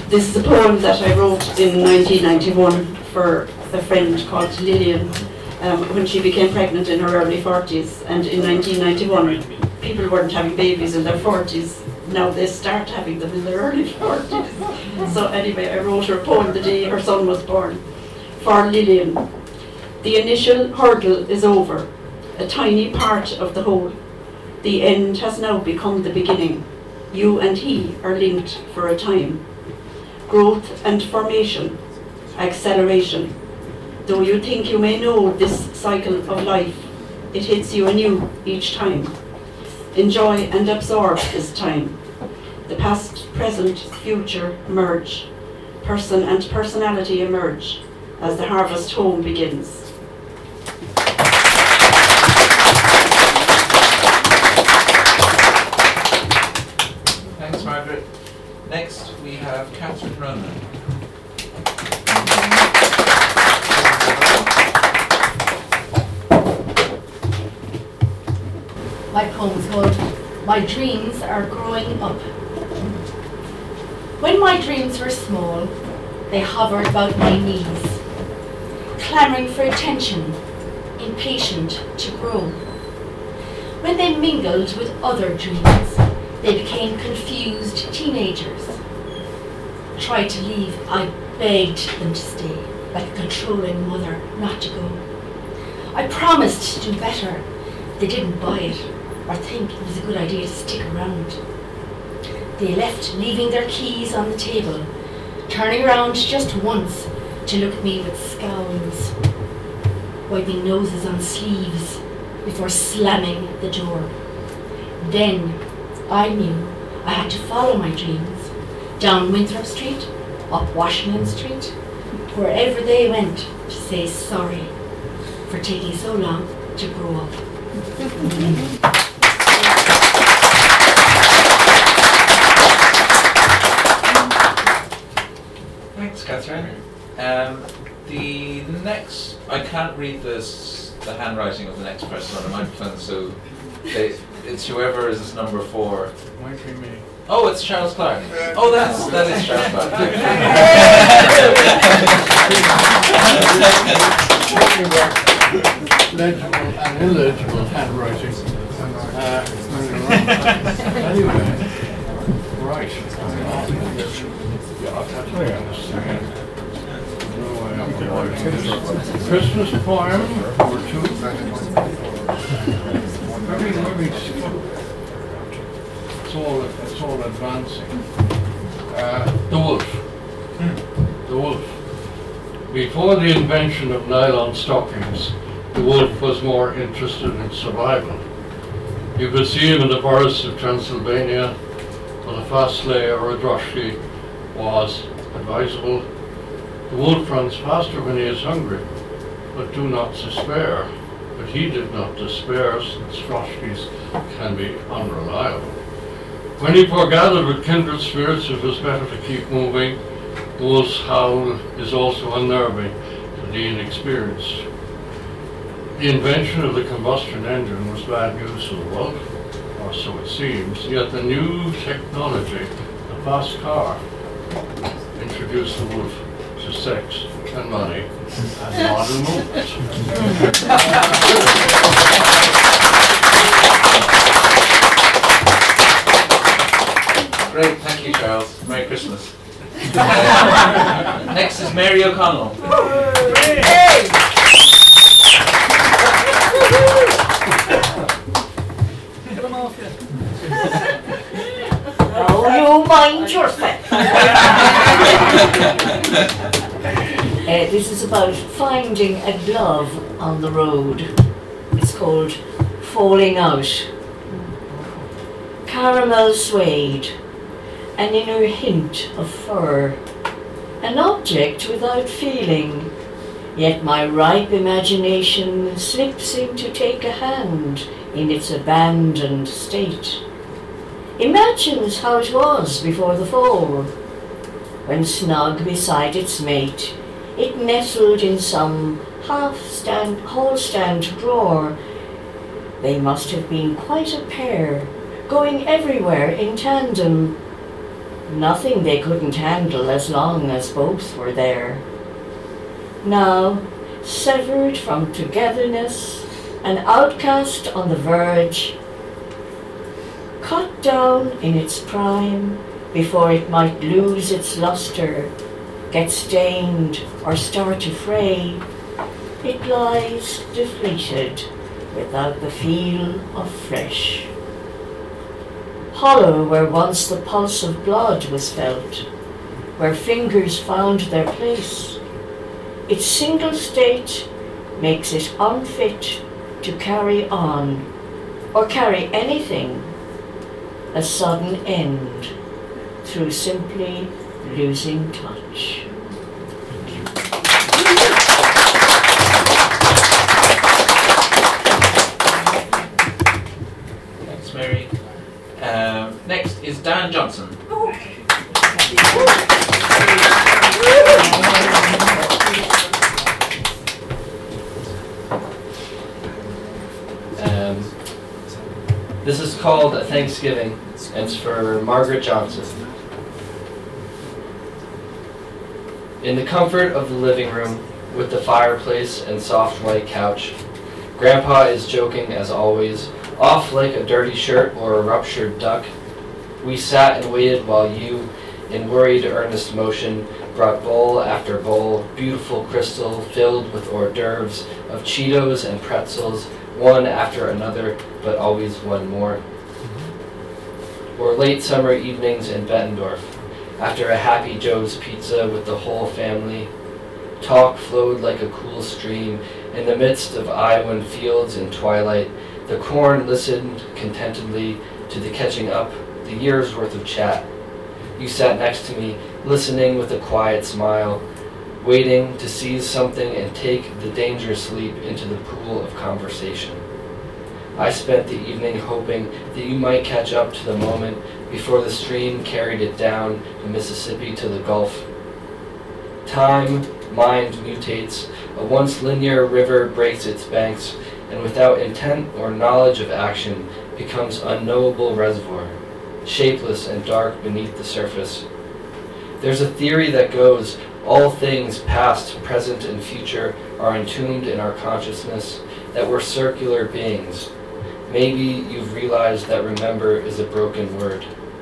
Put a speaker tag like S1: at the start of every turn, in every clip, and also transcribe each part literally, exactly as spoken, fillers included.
S1: This is a poem that I wrote in nineteen ninety-one for a friend called Lillian um, when she became pregnant in her early forties. And in nineteen ninety-one, people weren't having babies in their forties. Now they start having them in their early forties. So anyway, I wrote her a poem the day her son was born. For Lillian, the initial hurdle is over, a tiny part of the whole. The end has now become the beginning. You and he are linked for a time. Growth and formation, acceleration. Though you think you may know this cycle of life, it hits you anew each time. Enjoy and absorb this time. The past, present, future merge. Person and personality emerge as the harvest home begins.
S2: Thanks, Margaret. Next, we have Catherine Ronan.
S3: My poem is called My Dreams Are Growing Up. When my dreams were small, they hovered about my knees, clamoring for attention, impatient to grow. When they mingled with other dreams, they became confused teenagers. Tried to leave, I begged them to stay, like a controlling mother not to go. I promised to do better. They didn't buy it or think it was a good idea to stick around. They left, leaving their keys on the table, turning around just once to look at me with scowls, wiping noses on sleeves before slamming the door. Then I knew I had to follow my dreams, down Winthrop Street, up Washington Street, wherever they went, to say sorry for taking so long to grow up.
S2: Thanks, Catherine. Um, the next, I can't read this, the handwriting of the next person on the microphone, so they, it's whoever is number four.
S4: Might be me.
S2: Oh, it's Charles Clark. Oh, that's that is Charles Clark.
S4: Legible and illegible handwriting. Uh, anyway, right. Christmas poem number two. Maybe, maybe it's all it's all advancing. Uh, the wolf. The wolf. Before the invention of nylon stockings, the wolf was more interested in survival. You could see him in the forests of Transylvania, but a fast sleigh or a droshky was advisable. The wolf runs faster when he is hungry, but do not despair. But he did not despair, since droshkis can be unreliable. When he foregathered with kindred spirits, it was better to keep moving. The wolf's howl is also unnerving to the inexperienced. The invention of the combustion engine was bad news for the wolf, or so it seems, yet the new technology, the fast car, introduced the wolf to sex and money and modern movement.
S2: Great, thank you, Charles. Merry Christmas. Next is Mary O'Connell.
S5: Hey!
S6: Oh, you mind yourself. uh, this is about finding a glove on the road. It's called Falling Out. Caramel suede, an inner hint of fur, an object without feeling, yet my ripe imagination slips in to take a hand in its abandoned state. Imagines how it was before the fall, when snug beside its mate, it nestled in some half-stand, hall-stand drawer. They must have been quite a pair, going everywhere in tandem. Nothing they couldn't handle as long as both were there. Now, severed from togetherness, an outcast on the verge, cut down in its prime before it might lose its luster, get stained or start to fray, it lies deflated without the feel of fresh. Hollow where once the pulse of blood was felt, where fingers found their place, its single state makes it unfit to carry on, or carry anything, a sudden end through simply losing touch.
S2: Thanks, Mary. Um, next is Dan Johnson.
S7: Um, this is called A Thanksgiving, and it's for Margaret Johnson. In the comfort of the living room, with the fireplace and soft white couch, Grandpa is joking as always, off like a dirty shirt or a ruptured duck. We sat and waited while you, in worried earnest motion, brought bowl after bowl, beautiful crystal filled with hors d'oeuvres of Cheetos and pretzels, one after another, but always one more. Or late summer evenings in Bettendorf, after a Happy Joe's pizza with the whole family. Talk flowed like a cool stream in the midst of Iowan fields in twilight. The corn listened contentedly to the catching up, the year's worth of chat. You sat next to me, listening with a quiet smile, waiting to seize something and take the dangerous leap into the pool of conversation. I spent the evening hoping that you might catch up to the moment before the stream carried it down the Mississippi to the Gulf. Time, mind mutates, a once linear river breaks its banks, and without intent or knowledge of action becomes unknowable reservoir, shapeless and dark beneath the surface. There's a theory that goes, all things past, present, and future are entombed in our consciousness, that we're circular beings. Maybe you've realized that remember is a broken word.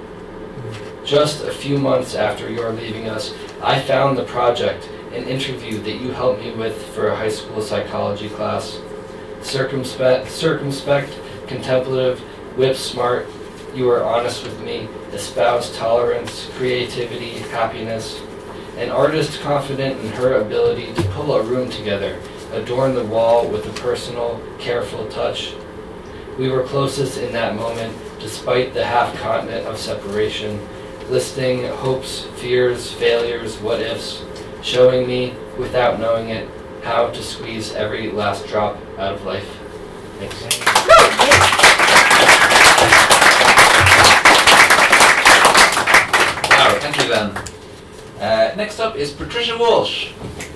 S7: Just a few months after your leaving us, I found the project, an interview that you helped me with for a high school psychology class. Circumspect, circumspect, contemplative, whip smart, you were honest with me, espoused tolerance, creativity, happiness. An artist confident in her ability to pull a room together, adorn the wall with a personal, careful touch. We were closest in that moment, despite the half-continent of separation, listing hopes, fears, failures, what-ifs, showing me, without knowing it, how to squeeze every last drop out of life. Thanks.
S2: Wow, thank you, Dan. Uh, next up is Patricia Walsh.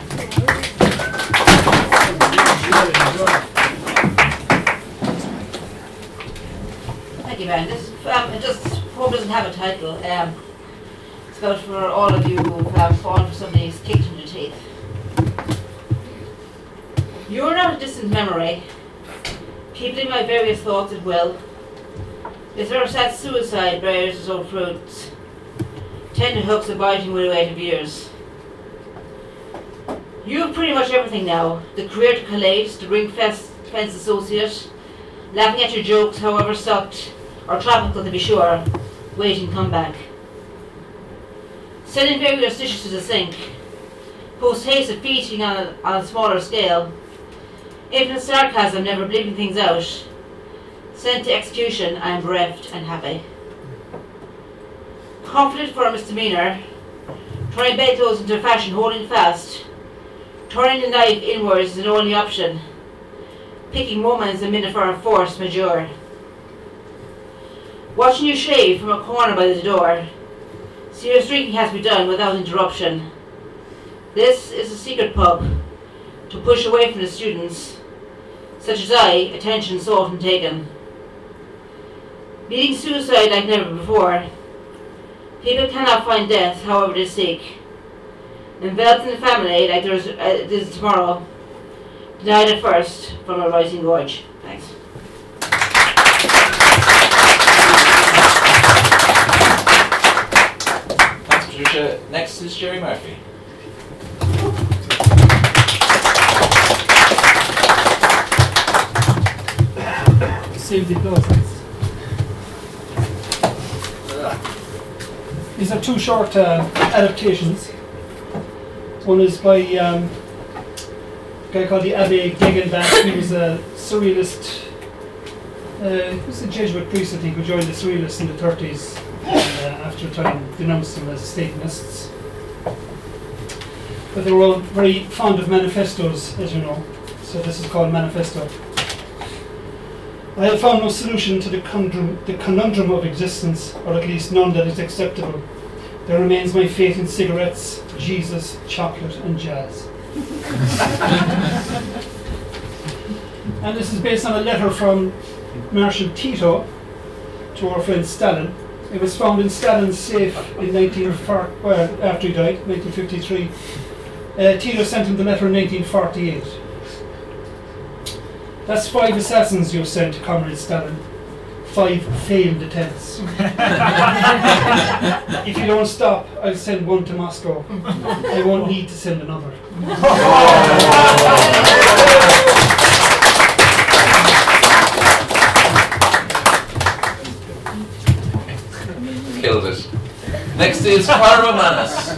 S8: Thank you, Ben. This um, it just hope doesn't have a title. Um, it's about for all of you who've um, fallen for somebody's kicked in the teeth. You're not a distant memory, peopling my various thoughts at will. Is there that suicide bears its own fruits, tender hooks abiding with a weight of years. You have pretty much everything now, the career to collate, the ring fence associate, laughing at your jokes, however sucked, or tropical to be sure, waiting comeback. Sending various dishes to the sink, post haste of feasting on a, on a smaller scale, infinite sarcasm never bleeping things out, sent to execution, I am bereft and happy. Confident for a misdemeanor, throwing bedclothes into fashion, holding fast, turning the knife inwards is an only option, picking moments a minute for a force majeure. Watching you shave from a corner by the door, serious drinking has to be done without interruption. This is a secret pub, to push away from the students, such as I, attention so often taken. Meeting suicide like never before, People cannot find death, however they seek. Enveloped in the family like there's uh, this is tomorrow. Denied at first from a rising gorge. Thanks.
S2: Thanks, Patricia. Next is Jerry Murphy.
S9: Save the applause, thanks. These are two short uh, adaptations. One is by um, a guy called the Abbé Gegenback. He was a surrealist, uh, he was a Jesuit priest, I think, who joined the surrealists in the thirties and uh, after a time denounced them as Satanists. But they were all very fond of manifestos, as you know, so this is called Manifesto. I have found no solution to the conundrum, the conundrum of existence, or at least none that is acceptable. There remains my faith in cigarettes, Jesus, chocolate, and jazz. And this is based on a letter from Marshal Tito to our friend Stalin. It was found in Stalin's safe in nineteen forty, well, after he died, nineteen fifty-three. Uh, Tito sent him the letter in nineteen forty-eight. That's five assassins you've sent, Comrade Stalin. Five failed attempts. If you don't stop, I'll send one to Moscow. I won't need to send another.
S2: Killed it. Next is Karma Manas.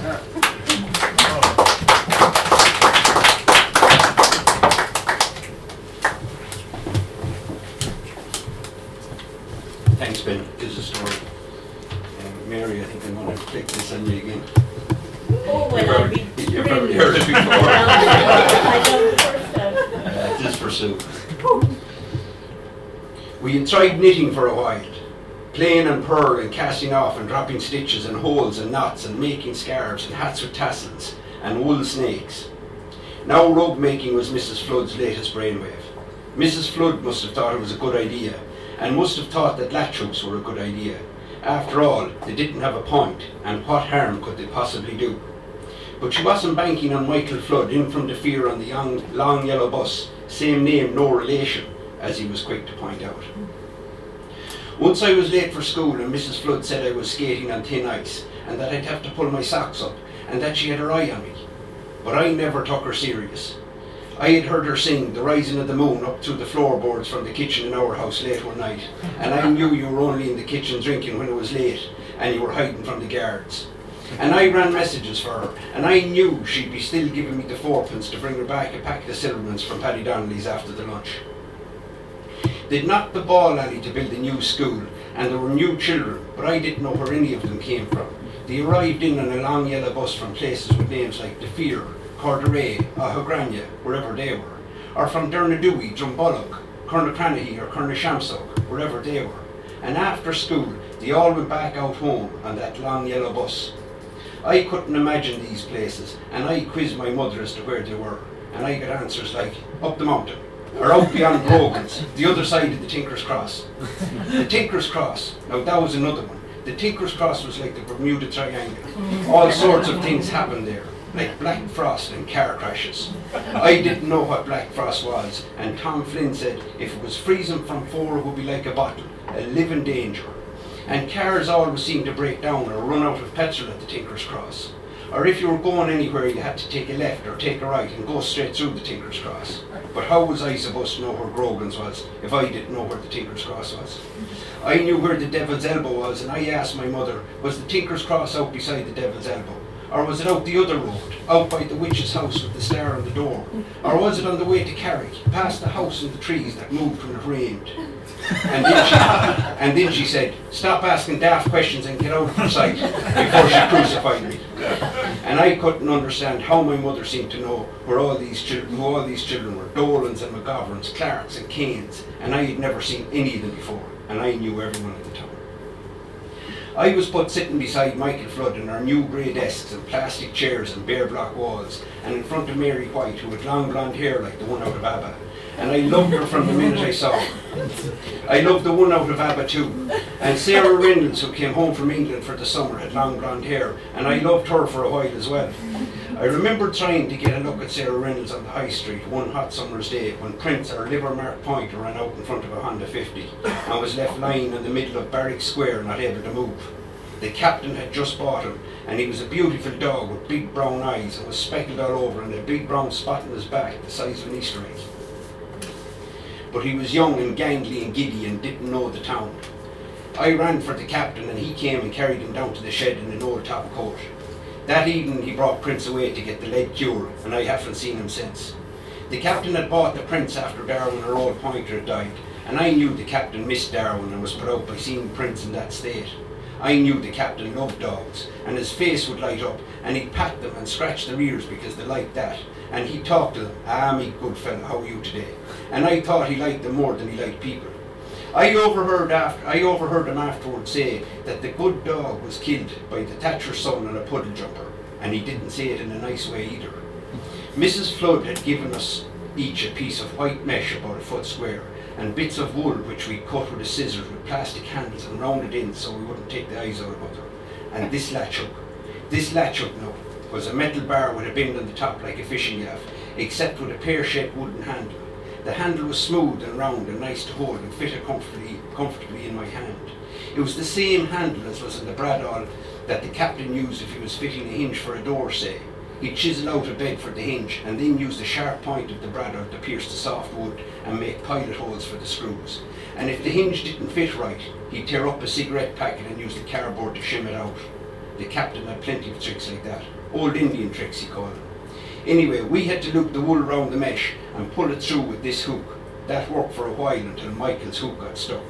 S10: Thanks, Ben. Here's a story. Um, Mary, I think I'm going to click this on you again.
S6: Oh, well,
S10: You've
S6: I'll
S10: already,
S6: be
S10: you've already heard it before.
S6: I don't first time.
S10: Uh, this is for Sue. We had tried knitting for a while, playing and purl and casting off and dropping stitches and holes and knots and making scarves and hats with tassels and wool snakes. Now robe making was Missus Flood's latest brainwave. Missus Flood must have thought it was a good idea, and must have thought that latch hooks were a good idea. After all, they didn't have a point, and what harm could they possibly do? But she wasn't banking on Michael Flood in from the Fear on the young, long yellow bus, same name, no relation, as he was quick to point out. Once I was late for school and Missus Flood said I was skating on thin ice, and that I'd have to pull my socks up, and that she had her eye on me. But I never took her serious. I had heard her sing The Rising of the Moon up through the floorboards from the kitchen in our house late one night, and I knew you were only in the kitchen drinking when it was late, and you were hiding from the guards. And I ran messages for her, and I knew she'd be still giving me the fourpence to bring her back a packet of Silvermans from Paddy Donnelly's after the lunch. They'd knocked the ball alley to build a new school, and there were new children, but I didn't know where any of them came from. They arrived in on a long yellow bus from places with names like The Fear, Corderay, Ahogrania, wherever they were, or from Dernadewy, Drumbollock, Kernacranahy or Kernashamsock, wherever they were. And after school, they all went back out home on that long yellow bus. I couldn't imagine these places, and I quizzed my mother as to where they were, and I got answers like, up the mountain, or out beyond Grogan's, the other side of the Tinker's Cross. The Tinker's Cross, now that was another one. The Tinker's Cross was like the Bermuda Triangle. All sorts of things happened there, like black frost and car crashes. I didn't know what black frost was, and Tom Flynn said if it was freezing from four it would be like a bottle, a living danger. And cars always seemed to break down or run out of petrol at the Tinker's Cross. Or if you were going anywhere you had to take a left or take a right and go straight through the Tinker's Cross. But how was I supposed to know where Grogan's was if I didn't know where the Tinker's Cross was? I knew where the Devil's Elbow was, and I asked my mother, was the Tinker's Cross out beside the Devil's Elbow? Or was it out the other road, out by the witch's house with the star on the door? Or was it on the way to Carrick, past the house and the trees that moved when it rained? And then she, and then she said, stop asking daft questions and get out of her sight, before she crucified me. And I couldn't understand how my mother seemed to know where all these children, who all these children were, Dolans and McGoverns, Clarks and Kanes, and I had never seen any of them before, and I knew everyone at the town. I was put sitting beside Michael Flood in our new grey desks and plastic chairs and bare block walls, and in front of Mary White, who had long blonde hair like the one out of ABBA, and I loved her from the minute I saw her. I loved the one out of ABBA too, and Sarah Reynolds, who came home from England for the summer, had long blonde hair, and I loved her for a while as well. I remember trying to get a look at Sarah Reynolds on the high street one hot summer's day when Prince, our Livermark pointer, ran out in front of a Honda fifty and was left lying in the middle of Barrack Square, not able to move. The captain had just bought him, and he was a beautiful dog with big brown eyes and was speckled all over and a big brown spot on his back the size of an Easter egg. But he was young and gangly and giddy and didn't know the town. I ran for the captain and he came and carried him down to the shed in an old top coat. That evening he brought Prince away to get the lead cure, and I haven't seen him since. The captain had bought the Prince after Darwin, our old pointer, had died, and I knew the captain missed Darwin and was put out by seeing Prince in that state. I knew the captain loved dogs, and his face would light up, and he'd pat them and scratch their ears because they liked that. And he'd talk to them, "Ah, me good fellow, how are you today?" And I thought he liked them more than he liked people. I overheard after I overheard him afterwards say that the good dog was killed by the Thatcher's son on a puddle jumper, and he didn't say it in a nice way either. Missus Flood had given us each a piece of white mesh about a foot square, and bits of wool which we cut with a scissors with plastic handles and rounded in so we wouldn't take the eyes out of her. And this latch hook, this latch hook now, was a metal bar with a bend on the top like a fishing gaff, except with a pear-shaped wooden handle. The handle was smooth and round and nice to hold and fitted comfortably, comfortably in my hand. It was the same handle as was in the bradawl that the captain used if he was fitting a hinge for a door, say. He'd chisel out a bed for the hinge and then use the sharp point of the bradawl to pierce the soft wood and make pilot holes for the screws. And if the hinge didn't fit right, he'd tear up a cigarette packet and use the cardboard to shim it out. The captain had plenty of tricks like that. Old Indian tricks, he called them. Anyway, we had to loop the wool round the mesh and pull it through with this hook. That worked for a while until Michael's hook got stuck.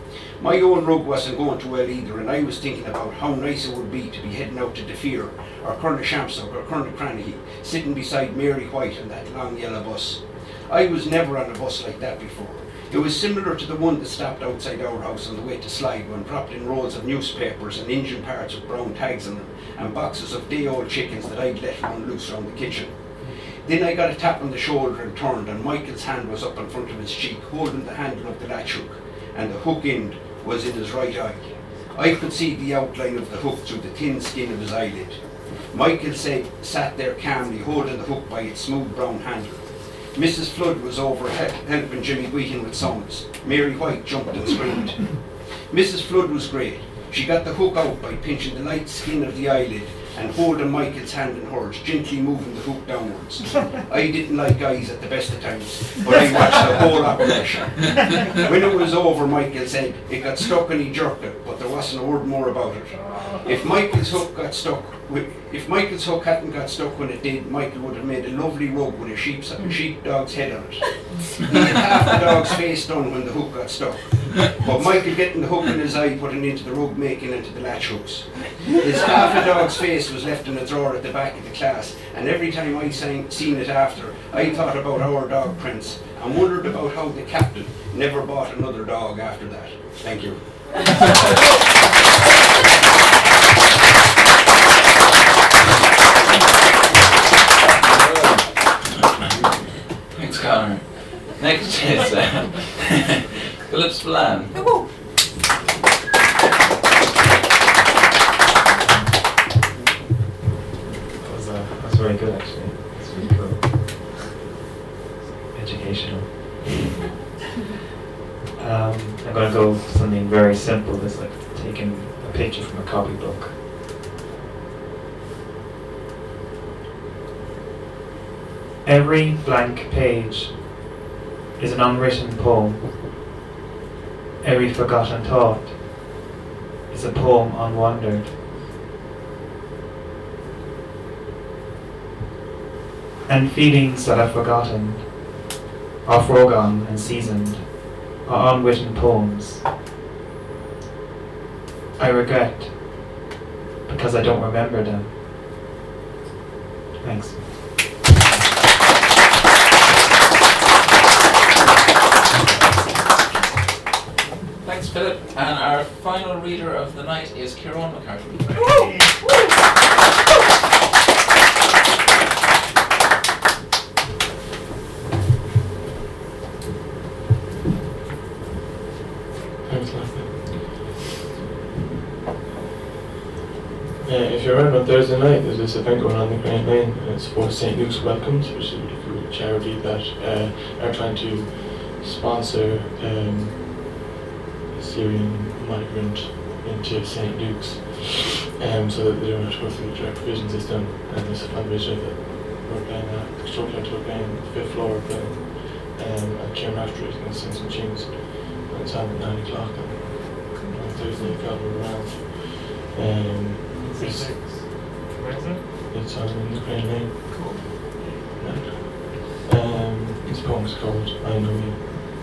S10: My old rug wasn't going too well either, and I was thinking about how nice it would be to be heading out to Defeer, or Carnashampsog, or Carnacranahy, sitting beside Mary White on that long yellow bus. I was never on a bus like that before. It was similar to the one that stopped outside our house on the way to Sligo and dropped in rolls of newspapers and engine parts with brown tags on them, and boxes of day-old chickens that I'd let run loose around the kitchen. Then I got a tap on the shoulder and turned, and Michael's hand was up in front of his cheek, holding the handle of the latch hook, and the hook end was in his right eye. I could see the outline of the hook through the thin skin of his eyelid. Michael said, sat there calmly, holding the hook by its smooth brown handle. Missus Flood was over helping Jimmy Wheaton with summons. Mary White jumped and screamed. Missus Flood was great. She got the hook out by pinching the light skin of the eyelid and holding Michael's hand in hers, gently moving the hook downwards. I didn't like eyes at the best of times, but I watched the whole operation. When it was over, Michael said it got stuck and he jerked it, but there wasn't a word more about it. If Michael's hook got stuck, if Michael's hook hadn't got stuck when it did, Michael would have made a lovely rug with a sheep's, a sheepdog's head on it. He had half the dog's face done when the hook got stuck. But Michael getting the hook in his eye, putting into the rug making into the latch hooks. His half a dog's face was left in a drawer at the back of the class, and every time I sang, seen it after, I thought about our dog Prince and wondered about how the captain never bought another dog after that. Thank you.
S2: Thanks, Connor. Next is uh, Philip Spillane.
S5: That
S11: was, uh, that was very good, actually. It's really cool. Educational. um, I'm going to go with something very simple. It's like taking a picture from a copybook. Every blank page is an unwritten poem. Every forgotten thought is a poem unwondered. And feelings that are forgotten, are foregone and seasoned, are unwritten poems. I regret, because I don't remember them. Thanks.
S2: Thanks, Philip. And our final reader of the night is Kieran McCarthy.
S12: Thanks, Leslie. Uh, if you're around on Thursday night, there's this event going on in Green Lane, and it's for Saint Luke's Welcomes, which is a really cool charity that uh, are trying to sponsor um, a Syrian migrant into Saint Luke's, um, so that they don't have to go through the direct provision system. And there's a fundraiser that we're playing at, the Showcase we're playing, the fifth floor we're playing, um, and Kieran Raftery is going to sing some tunes. And it's on at nine o'clock on, on Thursday if y'all are around. Um, it's, it's on in the Green Lane.
S11: Cool.
S12: Um, this poem's called I Know You.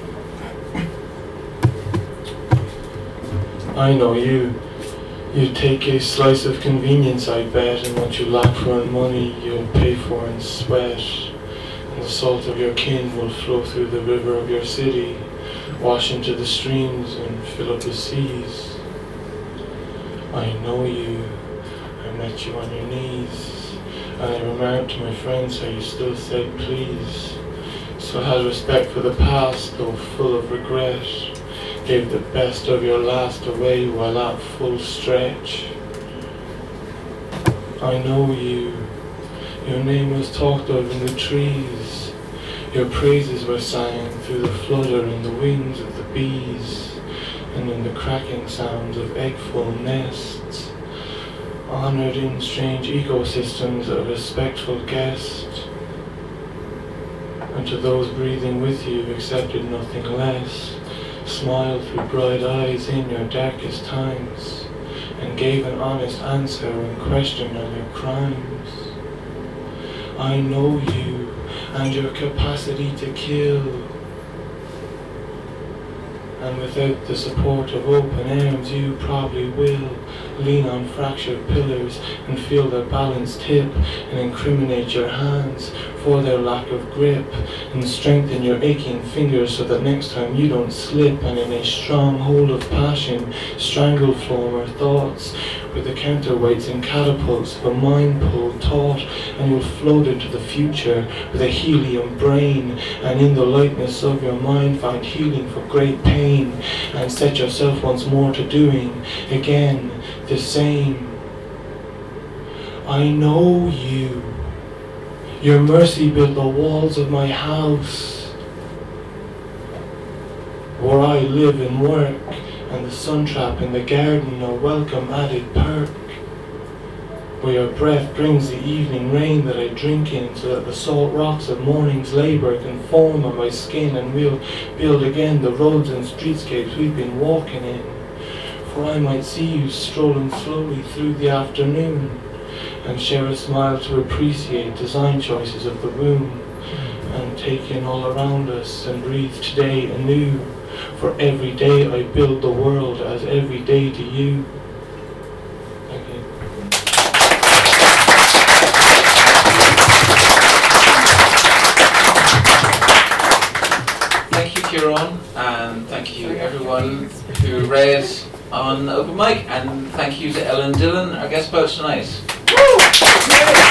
S12: I know you. You take a slice of convenience, I bet, and what you lack for in money, you'll pay for in sweat. And the salt of your kin will flow through the river of your city, wash into the streams and fill up the seas. I know you. I met you on your knees, and I remarked to my friends how you still said please. So had respect for the past, though full of regret. Gave the best of your last away while at full stretch. I know you. Your name was talked of in the trees. Your praises were sang through the flutter in the wings of the bees, and in the cracking sounds of egg-full nests. Honoured in strange ecosystems, a respectful guest. And to those breathing with you, accepted nothing less. Smiled through bright eyes in your darkest times, and gave an honest answer when questioned on your crimes. I know you and your capacity to kill, and without the support of open arms you probably will lean on fractured pillars and feel their balance tip, and incriminate your hands for their lack of grip, and strengthen your aching fingers so that next time you don't slip, and in a stronghold of passion strangle former thoughts with the counterweights and catapults of a mind pull taut, and you'll float into the future with a helium brain, and in the lightness of your mind find healing for great pain, and set yourself once more to doing again the same. I know you. Your mercy built the walls of my house, where I live and work, and the sun trap in the garden a welcome added perk, where your breath brings the evening rain that I drink in, so that the salt rocks of morning's labour can form on my skin, and we'll build again the roads and streetscapes we've been walking in. For I might see you strolling slowly through the afternoon, and share a smile to appreciate design choices of the room, and take in all around us and breathe today anew. For every day I build the world as every day to you. Thank you.
S2: Thank you, Kieran, and thank you everyone who read on open mic, and thank you to Ellen Dillon, our guest poet tonight. Woo!